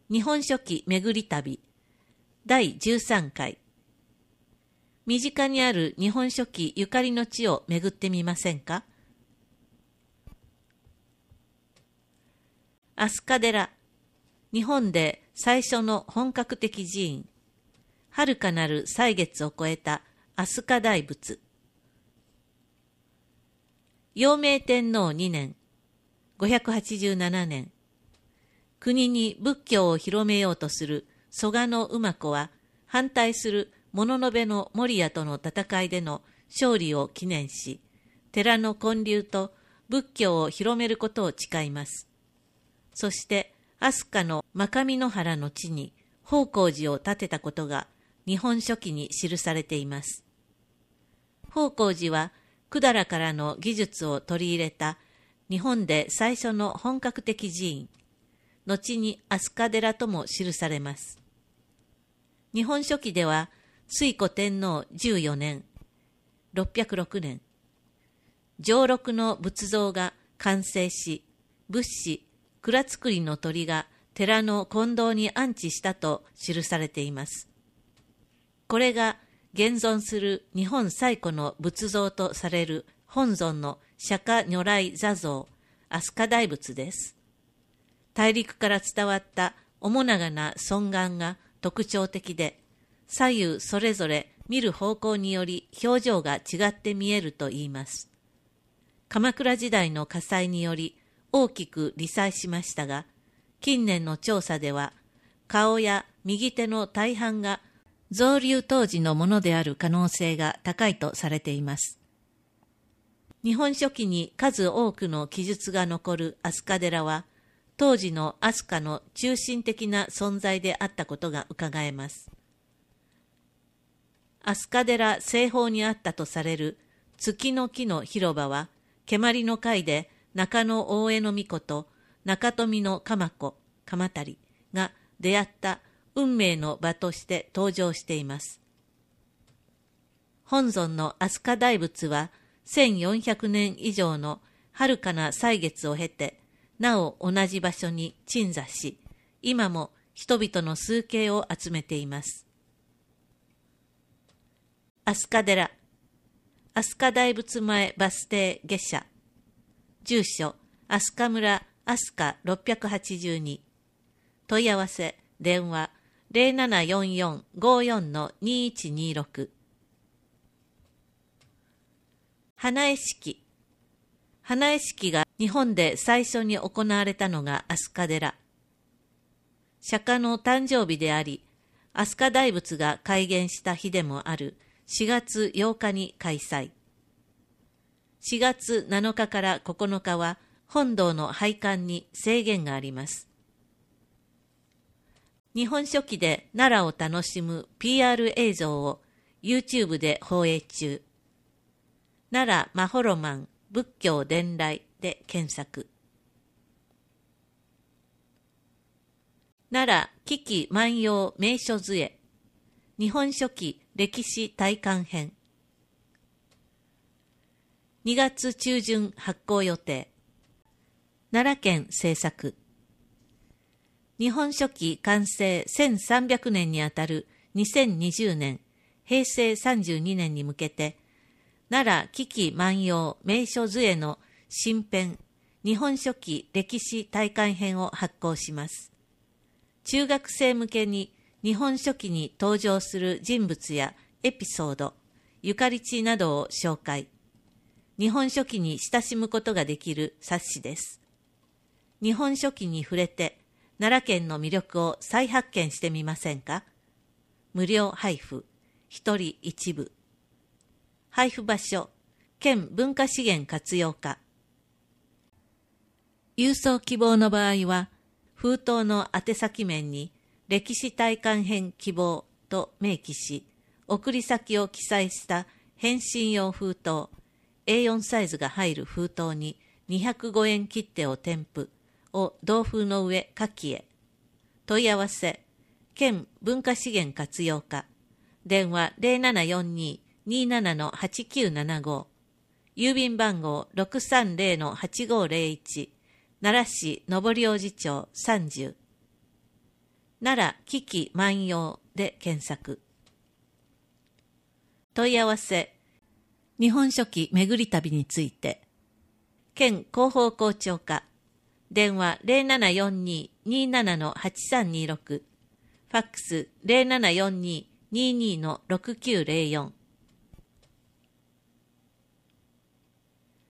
日本書紀巡り旅第13回。身近にある日本書紀ゆかりの地を巡ってみませんか。飛鳥寺、日本で最初の本格的寺院。遥かなる歳月を超えた飛鳥大仏。陽明天皇2年、587年、国に仏教を広めようとする蘇我馬子は、反対する物部の守屋との戦いでの勝利を記念し、寺の建立と仏教を広めることを誓います。そして、飛鳥の真上野原の地に法光寺を建てたことが日本書紀に記されています。法光寺は、百済からの技術を取り入れた日本で最初の本格的寺院、後に飛鳥寺とも記されます。日本書紀では、推古天皇14年、606年、上六の仏像が完成し、仏師、蔵造の鳥が寺の金堂に安置したと記されています。これが現存する日本最古の仏像とされる本尊の釈迦如来坐像、飛鳥大仏です。大陸から伝わった面長な尊顔が特徴的で、左右それぞれ見る方向により表情が違って見えるといいます。鎌倉時代の火災により大きく罹災しましたが、近年の調査では、顔や右手の大半が造立当時のものである可能性が高いとされています。日本書紀に数多くの記述が残る飛鳥寺は、当時の飛鳥の中心的な存在であったことが伺えます。飛鳥寺西方にあったとされる月の木の広場は、蹴鞠の会で中野大江の皇と中富の鎌子、鎌足が出会った運命の場として登場しています。本尊の飛鳥大仏は1400年以上の遥かな歳月を経て、なお同じ場所に鎮座し、今も人々の崇敬を集めています。飛鳥寺、飛鳥大仏前バス停下車、住所、飛鳥村飛鳥682、問い合わせ、電話、0744-54-2126。花絵式。花絵式が日本で最初に行われたのが飛鳥寺。釈迦の誕生日であり、飛鳥大仏が開元した日でもある4月8日に開催。4月7日から9日は本堂の拝観に制限があります。日本書紀で奈良を楽しむ PR 映像を YouTube で放映中。奈良まほろまん仏教伝来で検索。奈良危機万葉名所図会、日本書紀歴史体感編。2月中旬発行予定。奈良県制作。日本書紀完成1300年にあたる2020年、平成32年に向けて、奈良危機万葉名所図会の新編、日本書紀歴史体感編を発行します。中学生向けに日本書紀に登場する人物やエピソード、ゆかり地などを紹介。日本書紀に親しむことができる冊子です。日本書紀に触れて、奈良県の魅力を再発見してみませんか。無料配布、一人一部。配布場所、県文化資源活用課。郵送希望の場合は、封筒の宛先面に歴史体感編希望と明記し、送り先を記載した返信用封筒、A4 サイズが入る封筒に205円切手を添付を同封の上書きへ。問い合わせ、県文化資源活用課。電話0742-27-8975。郵便番号630-8501。奈良市上り王子町30。 奈良危機万葉で検索。問い合わせ。日本書紀巡り旅について。県広報校長課。電話0742-27-8326。ファックス 0742-22-6904。